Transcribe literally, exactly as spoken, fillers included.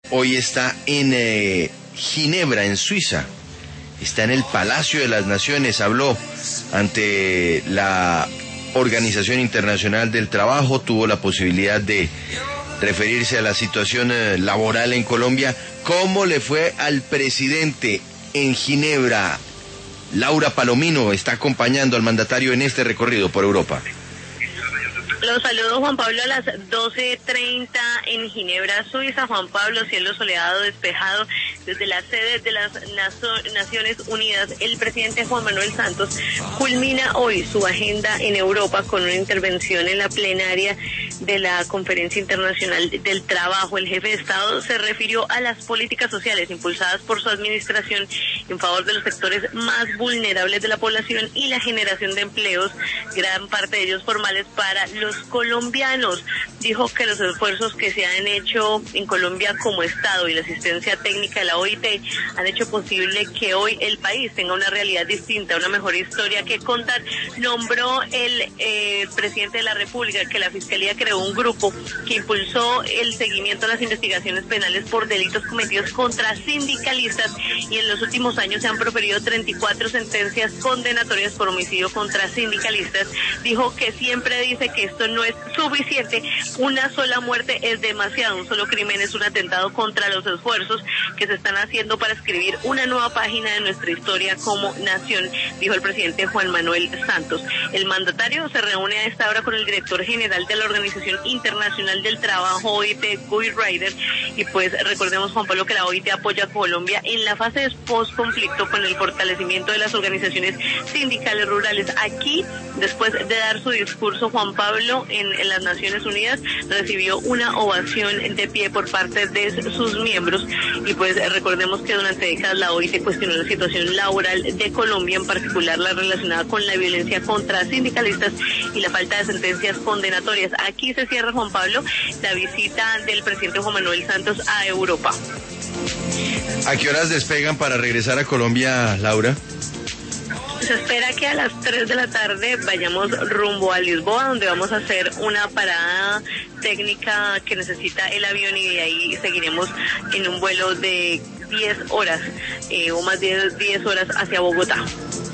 hoy está en eh, Ginebra, en Suiza. Está en el Palacio de las Naciones. Habló ante la Organización Internacional del Trabajo. Tuvo la posibilidad de referirse a la situación eh, laboral en Colombia. ¿Cómo le fue al presidente en Ginebra? Laura Palomino está acompañando al mandatario en este recorrido por Europa. Los saludo, Juan Pablo, a las doce treinta en Ginebra, Suiza. Juan Pablo, cielo soleado, despejado desde la sede de las Naciones Unidas. El presidente Juan Manuel Santos culmina hoy su agenda en Europa con una intervención en la plenaria de la Conferencia Internacional del Trabajo. El jefe de Estado se refirió a las políticas sociales impulsadas por su administración en favor de los sectores más vulnerables de la población y la generación de empleos, gran parte de ellos formales, para los colombianos. Dijo que los esfuerzos que se han hecho en Colombia como Estado y la asistencia técnica de la O I T han hecho posible que hoy el país tenga una realidad distinta, una mejor historia que contar. Nombró el eh, presidente de la República que la Fiscalía creó un grupo que impulsó el seguimiento a las investigaciones penales por delitos cometidos contra sindicalistas, y en los últimos años se han proferido treinta y cuatro sentencias condenatorias por homicidio contra sindicalistas. Dijo que siempre dice que esto no es suficiente, una sola muerte es demasiado, un solo crimen es un atentado contra los esfuerzos que se están haciendo para escribir una nueva página de nuestra historia como nación, dijo el presidente Juan Manuel Santos. El mandatario se reúne a esta hora con el director general de la Organización Internacional del Trabajo, O I T, Guy Ryder, y pues recordemos, Juan Pablo, que la O I T apoya a Colombia en la fase de post-conflicto con el fortalecimiento de las organizaciones sindicales rurales. Aquí, después de dar su discurso, Juan Pablo, en, en las Naciones Unidas, recibió una ovación de pie por parte de sus miembros, y pues recordemos que durante décadas la O I T cuestionó la situación laboral de Colombia, en particular la relacionada con la violencia contra sindicalistas y la falta de sentencias condenatorias. Aquí se cierra, Juan Pablo, la visita del presidente Juan Manuel Santos a Europa. ¿A qué horas despegan para regresar a Colombia, Laura? Se espera que a las tres de la tarde vayamos rumbo a Lisboa, donde vamos a hacer una parada técnica que necesita el avión, y de ahí seguiremos en un vuelo de diez horas, eh, o más de diez horas hacia Bogotá.